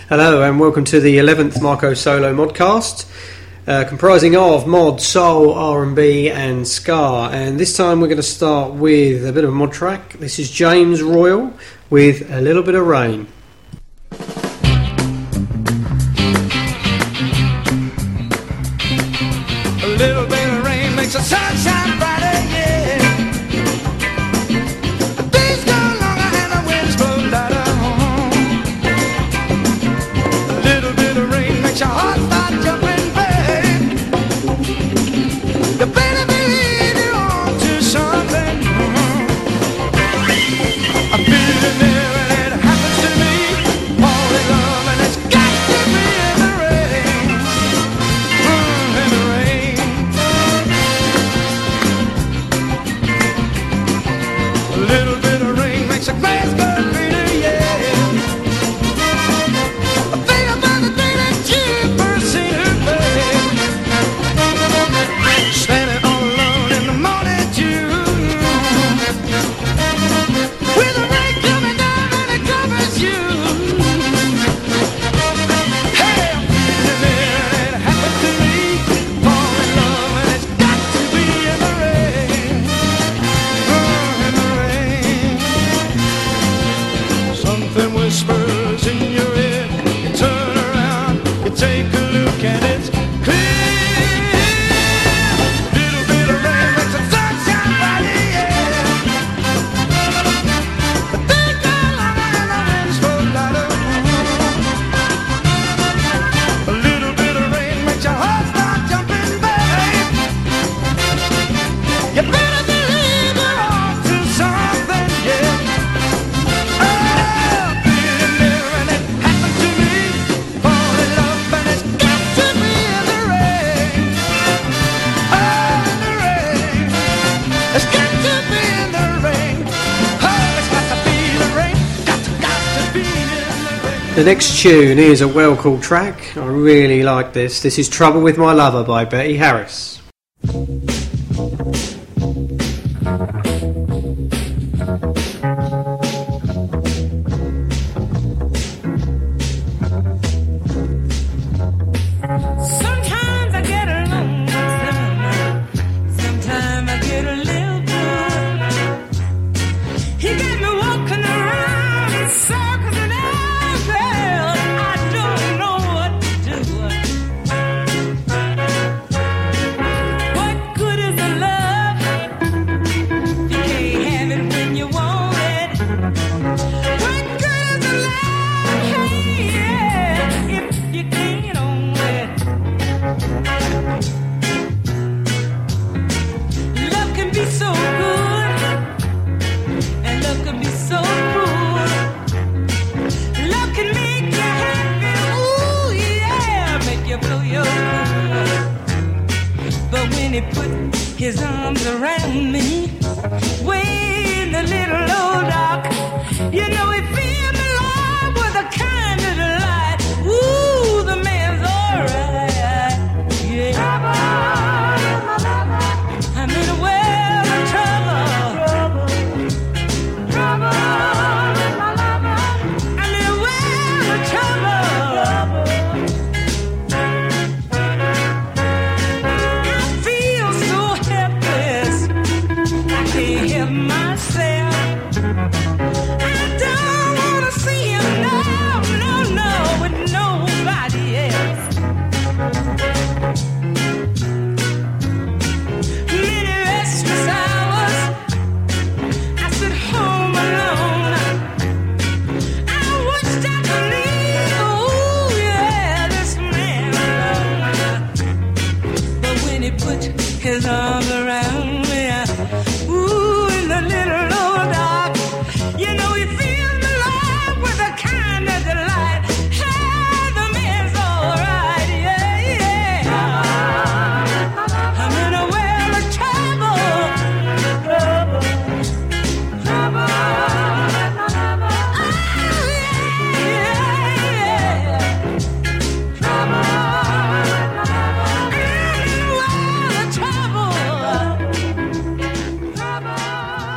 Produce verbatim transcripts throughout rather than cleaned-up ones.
Hello and welcome to the eleventh Marco Solo Modcast, uh, comprising of mod, soul, R and B and ska, and this time we're going to start with a bit of a mod track. This is James Royal with A Little Bit of Rain. A little bit of rain makes the sunshine brighter, yeah. The days go longer and the winds blow lighter. A little bit of rain makes your heart start jumping, babe. You better believe you're on to something. I feel it there and it happens to me. Fall in love and it's got to be in the rain. Mm, in the rain. A little bit of rain makes a grass go greener, yeah. I think about the day that you first seen her, babe. Standing all alone in the morning dew, with the rain coming down and it covers you. Hey, I'm feeling it and it happened to me. Fall in love and it's got to be in the rain. Oh, in the rain. Something whispers in your ear. You turn around, you take a look and it's clear. Little bit of rain makes the sunshine brighter, yeah. The days go longer and the winds blow lighter. A little bit of rain makes your heart start jumping, babe. You better believe you're on to something, yeah. Oh, feeling there and it happened to me. Fall in love and it's got to be in the rain. Oh, in the rain. It's got to be in the rain. Oh, it's got to be the rain. Got to, got to be in the rain. The next tune is a well called track. I really like this. This is Trouble With My Lover by Betty Harris. Sometimes I get along, sometimes I get a little good. He got me walking around in circles and all, girl, I don't know what to do. What good is the love? You can't have it when you want it. What good is the love? Hey, yeah, if you can't own it. Love can be so good, and love can be so cruel. Love can make you happy, ooh yeah, make you feel your cool. But when he put his arms around me, way in the little old dark, you know he filled me up with a kind of delight. Ooh, the man's alright. Yeah. I'm in a world of trouble. Trouble. I'm in a world of trouble. I feel so helpless. I can't help myself. I don't wanna see him, no, no, no, with nobody else. Many restless hours I sit home alone. I watched I could leave, ooh yeah, this man alone. But when he put his arms around me, ooh, in the little old dark, you know he fills me up with a kind of delight. Hey, the man's alright, yeah, yeah. I'm in a world of trouble. Trouble. Trouble. Oh, yeah, yeah. Trouble. I'm in a world of trouble.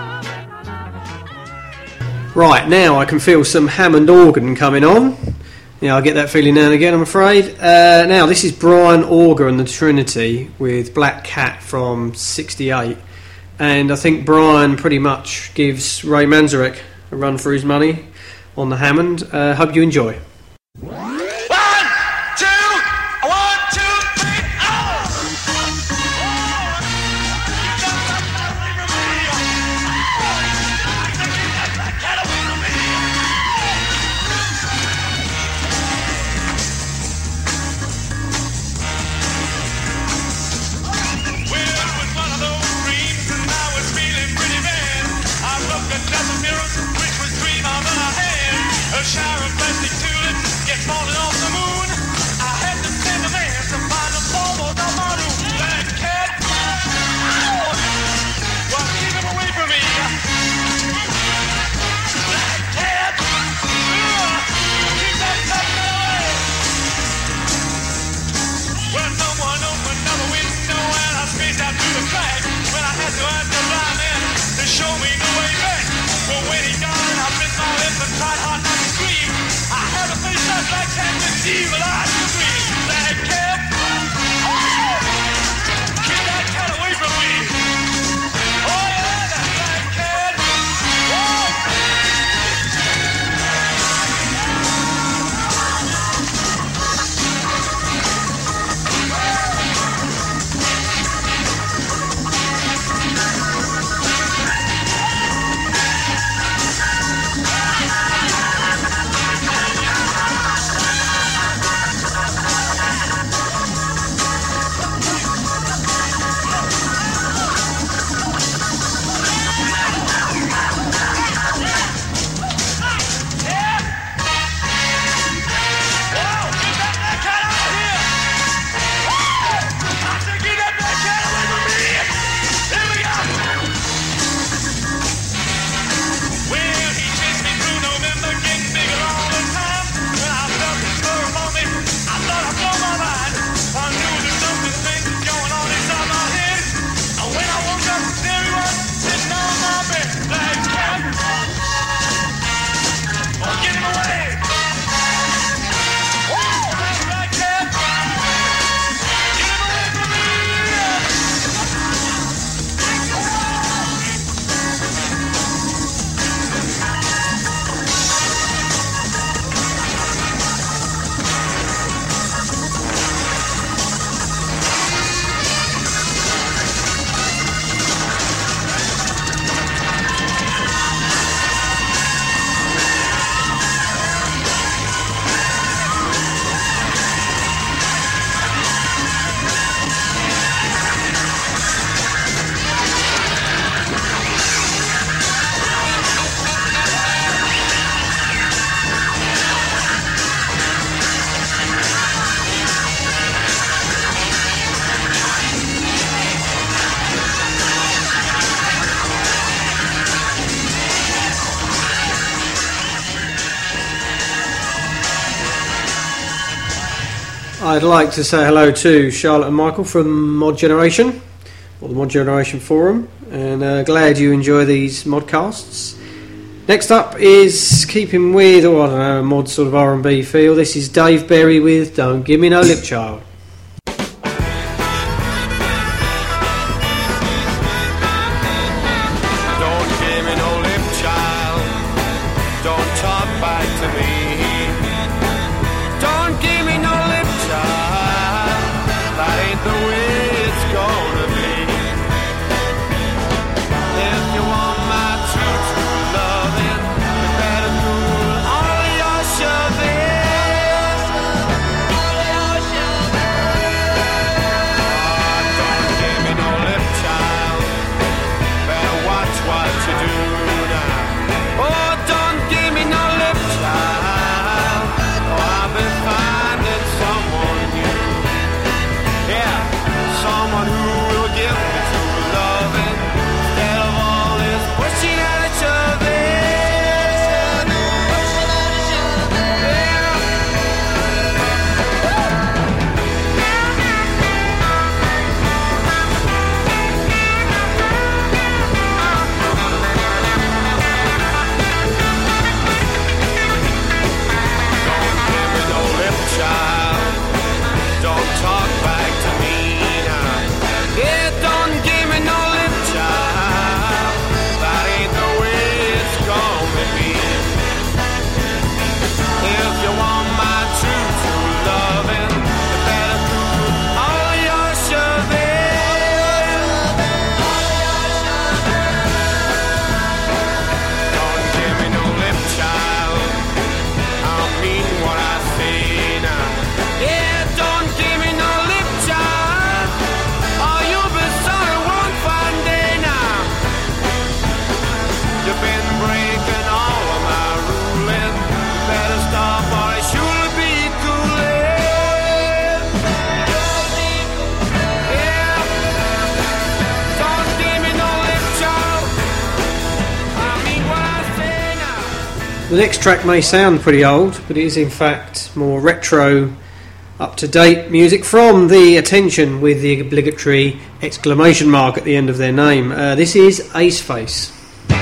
Trouble. Right, now I can feel some Hammond organ coming on. Yeah, I get that feeling now and again, I'm afraid. Uh, now, this is Brian Auger and the Trinity with Black Cat from sixty-eight. And I think Brian pretty much gives Ray Manzarek a run for his money on the Hammond. Uh, hope you enjoy. A shower of plastic tulips get falling off the moon. I had to send a man to find a bauble down my room. Black cat, well, keep him away from me. Black cat, keep that cat away. Well, someone opened up a window and I spaced out through the crack. When I had to ask the blind man to show me the way back. Well, when he died, I bit my lips and tried hard not to scream. I had a face like Black Cat with evil eyes to scream. Black Cat, keep that cat away from me. Oh yeah, that Black Cat. I'd like to say hello to Charlotte and Michael from Mod Generation, or the Mod Generation Forum, and uh, glad you enjoy these modcasts. Next up is keeping with, oh I don't know, a mod sort of R and B feel. This is Dave Berry with Don't Give Me No Lip Child. Don't give me no lip, child. Don't talk back to me. Don't give me no lip, child. That ain't the way it's gonna be. If you want my true, true loving, you better cool all your shoving. All your shoving. The next track may sound pretty old, but it is in fact more retro, up-to-date music from the Attention with the obligatory exclamation mark at the end of their name. Uh, this is Ace Face.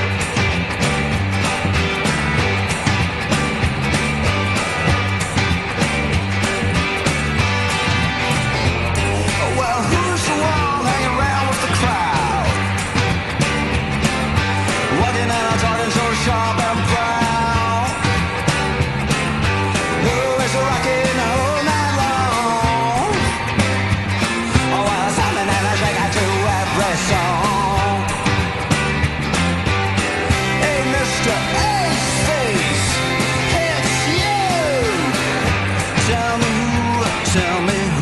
Well, who's the one hanging around with the crowd? Walking out, talking so sharp and proud. Who is rocking all night long? Oh, well, something that I shake out to every song. Hey, Mister Ace Face, it's you. Tell me who, tell me who.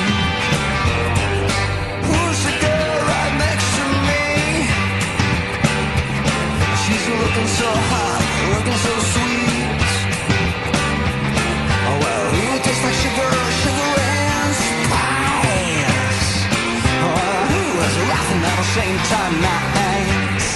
Who's the girl right next to me? She's looking so hot, looking so sweet. Oh well, who tastes like sugar, sugar and spice? Oh well, who is laughing at the same time nice?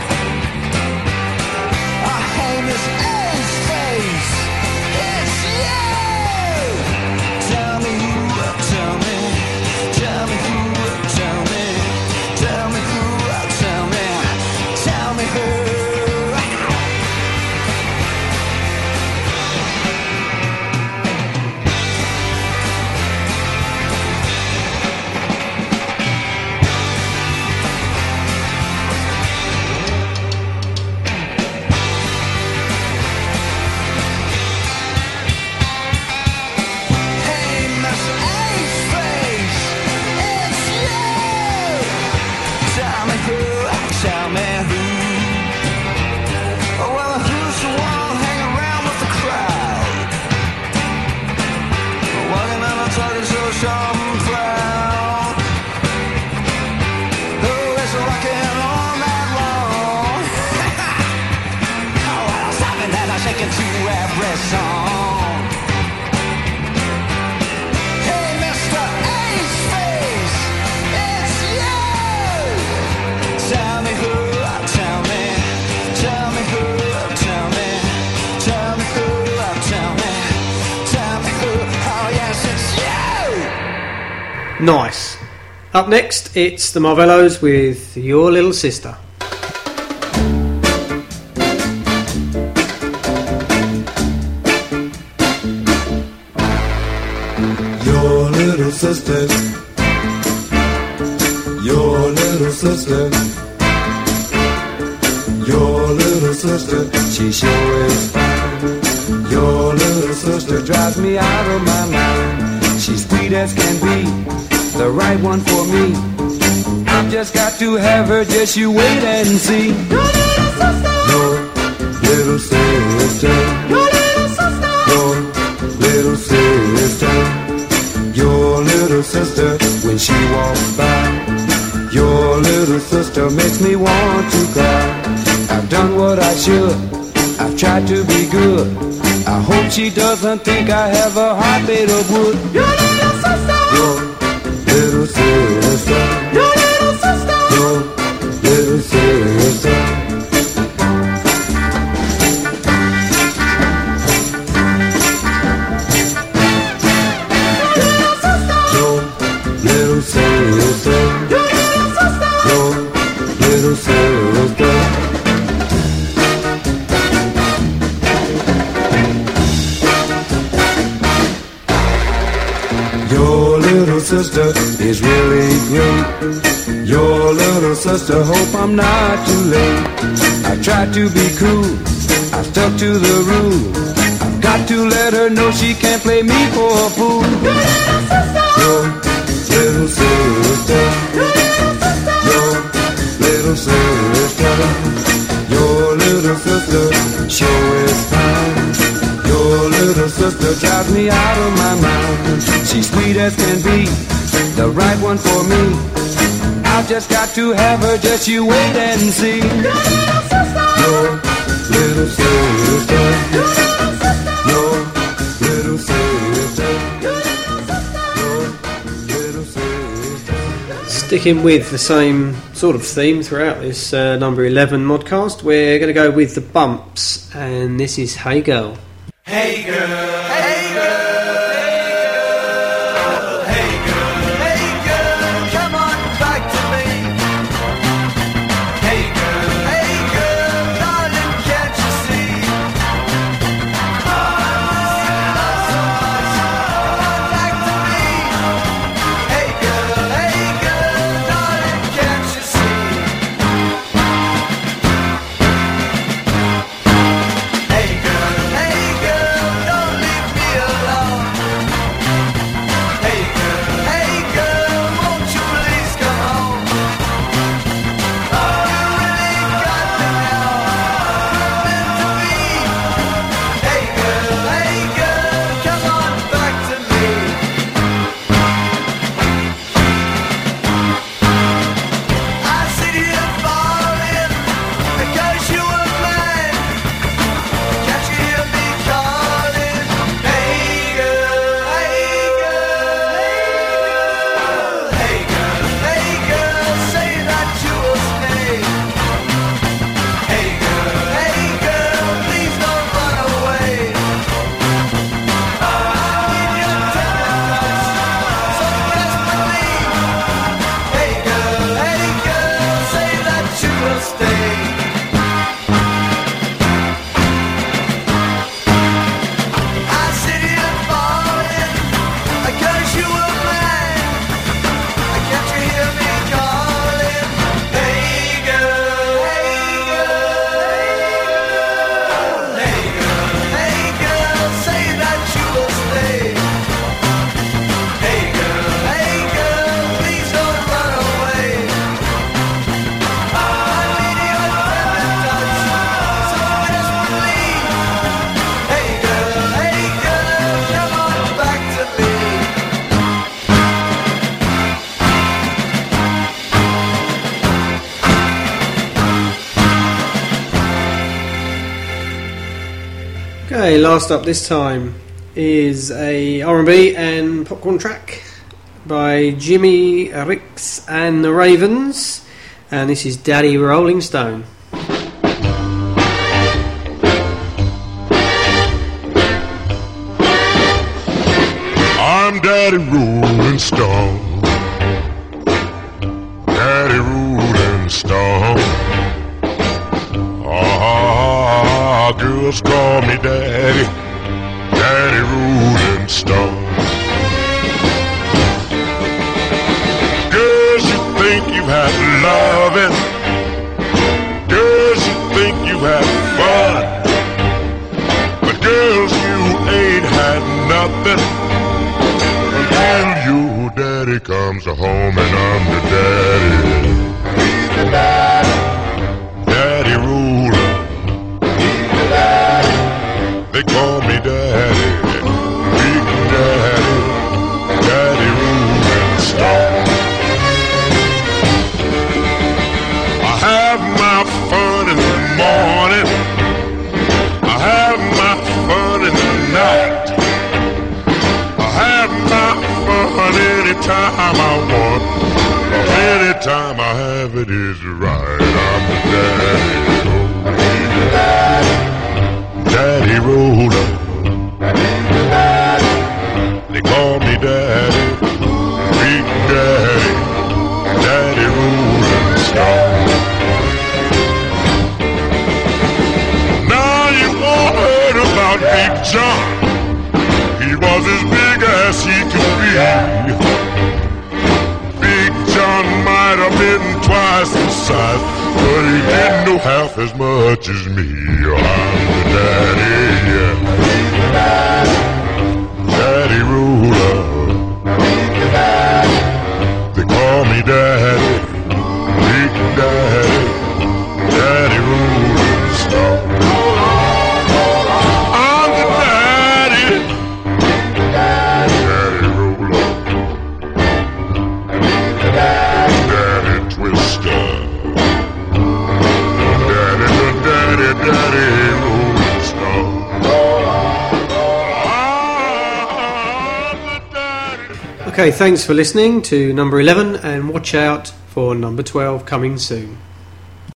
Oh hey, Miss Ace Face, it's you. Tell me who, tell me, tell me who, tell me, tell me who, tell me, tell me who. Hey, Miss Ace Face, it's you. Tell me who, tell me who. Oh, well, who's the one hanging around with the crowd? Walking and I'm talking so sharp and proud. Who is rocking all night long? Oh, well, something that I shake it to every song. Hey, Mister Ace Face, it's you. Tell me who, tell me, tell me who, tell me, tell me who, tell me, tell me who. Oh yes, it's you. Nice. Up next, it's the Marvellos with Your Little Sister. Your little sister, your little sister, your little sister, she sure is fine. Your little sister drives me out of my mind. She's sweet as can be, the right one for me. I've just got to have her, just you wait and see. Your little sister, your little sister, your little sister, your little sister, when she walks by, your little sister makes me want to cry. I've done what I should, I've tried to be good. I hope she doesn't think I have a heart made of wood. Your little sister, your little sister, your little sister, your little sister. Sister is really great. Your little sister, hope I'm not too late. I tried to be cool, I stuck to the rule. I've got to let her know she can't play me for a fool. Your little sister, your little sister, your little sister sure is fine. Your little sister drives me out of my mind. She's sweet as can be, the right one for me. I've just got to have her, just you wait and see. Your little sister, your little sister, your little sister, your little sister, your little sister. Sticking with the same sort of theme throughout this uh, number eleven modcast, we're going to go with the Bumps, and this is Hey Girl. Hey girl, hey girl, hey girl, hey girl, come on back to me. Hey girl, hey girl, darling, can't you see? I miss you so much, come on back to me. Hey girl, hey girl, darling, can't you see? Hey girl, hey girl, don't leave me alone. Hey girl, hey girl, won't you please come home? Oh, you really got to know you're meant to be. Hey girl, hey girl, come on back to me. I sit here falling because you were mine. Can't you hear me calling? Hey girl, hey girl, hey girl, hey girl, say that you will stay. Hey girl, hey girl, please don't run away. I need your tender touch so desperately. Hey girl, hey girl, say that you will stay. I sit here falling because you were mine. Can't you hear me calling? Hey girl, hey girl, hey girl, hey girl, say that you will stay. Hey girl, hey girl, please don't run away. I need your tender touch so desperately. Hey girl, hey girl, come on back to me. Okay, last up this time is a R and B and popcorn track by Jimmy Ricks and the Ravens, and this is Daddy Rolling Stone. I'm Daddy Rolling Stone. Daddy Rolling Stone. Ah, girls call me Daddy. Daddy Rolling Stone. Girls, you think you had loving. Girls, you think you had fun. But girls, you ain't had nothing. Until your daddy comes home and I'm the daddy. He's the daddy. Daddy ruler. He's the daddy. They call me daddy. Big daddy. Daddy ruling stone. I have my fun in the morning. I have my fun in the night. I have my fun anytime I want. Anytime I have it is right. I'm the daddy. Oh, he's the daddy. Daddy roller. He's the daddy. They call me daddy. Big daddy. Daddy rolling stone. Now you all heard about Big John. He was as big as he could be. Big John might have been twice the size, but he didn't know half as much as me. Oh, I'm the daddy, yeah. He's the daddy. Daddy ruler. He's the daddy. They call me daddy. Big daddy. Daddy ruling stone. I'm the daddy. Daddy ruler. Daddy twister. Daddy, the daddy, daddy rolling stone. Okay, thanks for listening to number eleven, and watch out for number twelve coming soon.